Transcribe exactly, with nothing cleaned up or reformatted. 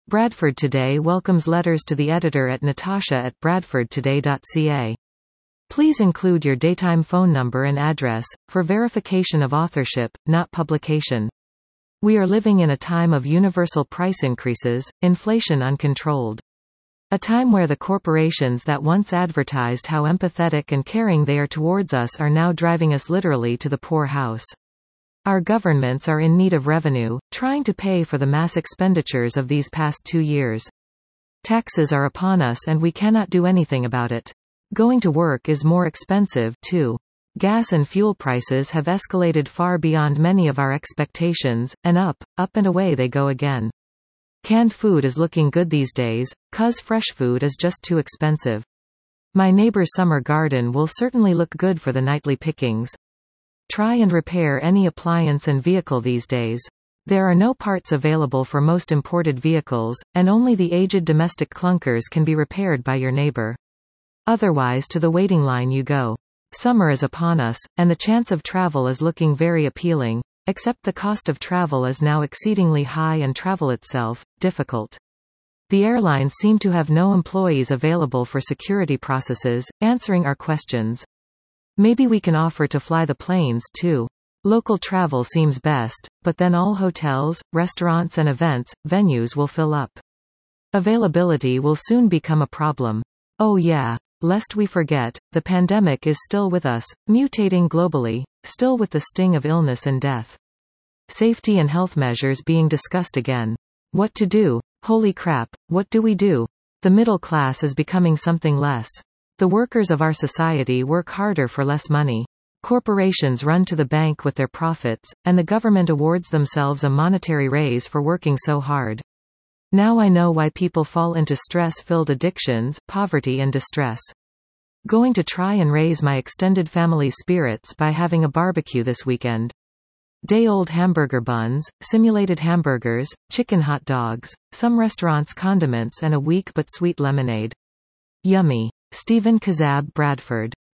Bradford Today welcomes letters to the editor at natasha at bradford today dot c a. Please include your daytime phone number and address, for verification of authorship, not publication. We are living in a time of universal price increases, inflation uncontrolled. A time where the corporations that once advertised how empathetic and caring they are towards us are now driving us literally to the poor house. Our governments are in need of revenue, trying to pay for the mass expenditures of these past two years. Taxes are upon us and we cannot do anything about it. Going to work is more expensive, too. Gas and fuel prices have escalated far beyond many of our expectations, and up, up and away they go again. Canned food is looking good these days, 'cause fresh food is just too expensive. My neighbor's summer garden will certainly look good for the nightly pickings. Try and repair any appliance and vehicle these days. There are no parts available for most imported vehicles, and only the aged domestic clunkers can be repaired by your neighbor. Otherwise to the waiting line you go. Summer is upon us, and the chance of travel is looking very appealing, except the cost of travel is now exceedingly high and travel itself, difficult. The airlines seem to have no employees available for security processes, answering our questions. Maybe we can offer to fly the planes too. Local travel seems best, but then all hotels, restaurants and events, venues will fill up. Availability will soon become a problem. Oh yeah. Lest we forget, the pandemic is still with us, mutating globally, still with the sting of illness and death. Safety and health measures being discussed again. What to do? Holy crap, what do we do? The middle class is becoming something less. The workers of our society work harder for less money. Corporations run to the bank with their profits, and the government awards themselves a monetary raise for working so hard. Now I know why people fall into stress-filled addictions, poverty and distress. Going to try and raise my extended family spirits by having a barbecue this weekend. Day-old hamburger buns, simulated hamburgers, chicken hot dogs, some restaurants' condiments and a weak but sweet lemonade. Yummy. Stephen Kazab, Bradford.